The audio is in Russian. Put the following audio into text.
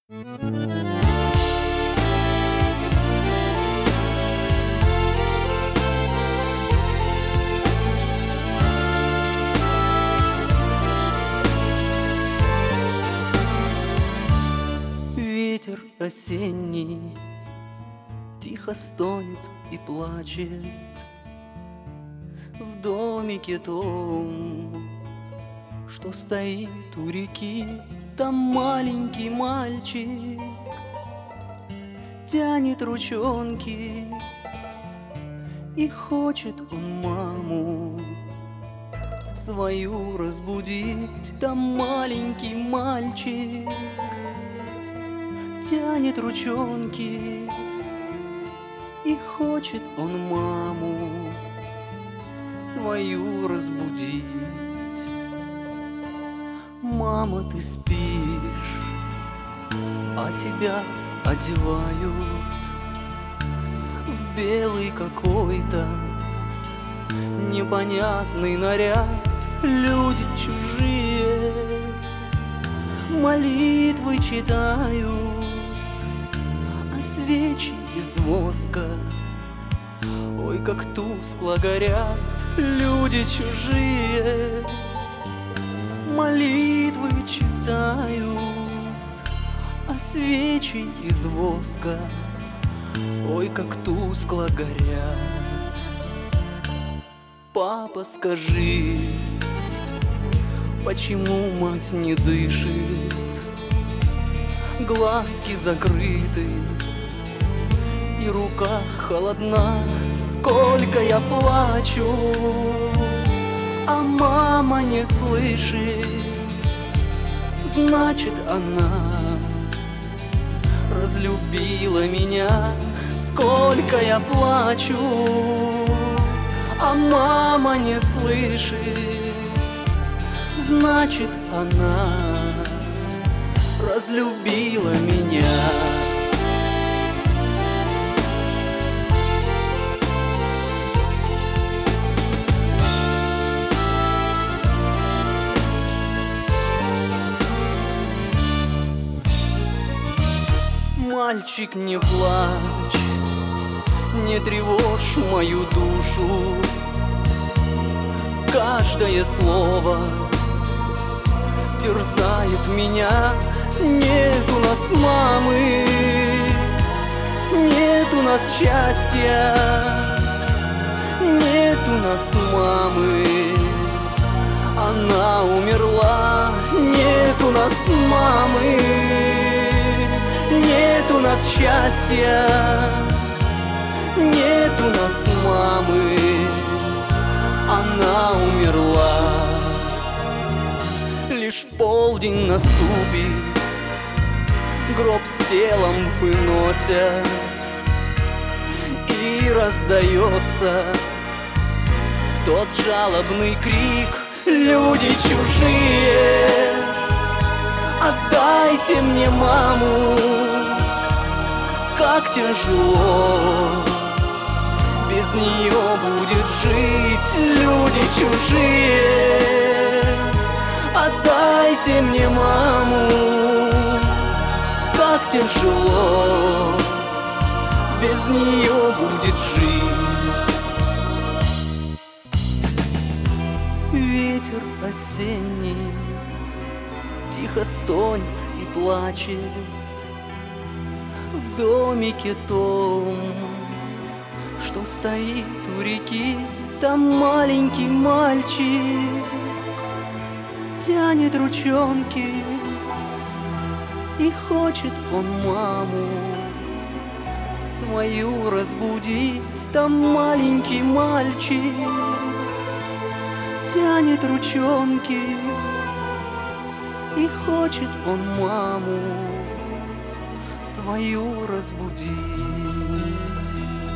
Ветер осенний тихо стонет и плачет в домике том, что стоит у реки. Там маленький мальчик тянет ручонки, и хочет он маму свою разбудить. Там маленький мальчик тянет ручонки, и хочет он маму свою разбудить. Мама, ты спишь, а тебя одевают в белый какой-то непонятный наряд. Люди чужие молитвы читают, а свечи из воска ой, как тускло горят. Люди чужие молитвы читают, а свечи из воска ой, как тускло горят. Папа, скажи, почему мать не дышит? Глазки закрыты и рука холодна. Сколько я плачу, а мама не слышит. Значит, она разлюбила меня. Сколько я плачу, а мама не слышит. Значит, она разлюбила меня. Мальчик, не плачь, не тревожь мою душу. Каждое слово терзает меня. Нет у нас мамы, нет у нас счастья, нет у нас мамы, она умерла. Нет у нас мамы, нет у нас счастья, нет у нас мамы, она умерла. Лишь полдень наступит, гроб с телом выносят, и раздается тот жалобный крик. Люди чужие, отдайте мне маму. Как тяжело без нее будет жить. Люди чужие, отдайте мне маму. Как тяжело без нее будет жить. Ветер осенний тихо стонет и плачет в домике том, что стоит у реки. Там маленький мальчик тянет ручонки, и хочет он маму свою разбудить. Там маленький мальчик тянет ручонки, и хочет он маму свою разбудить.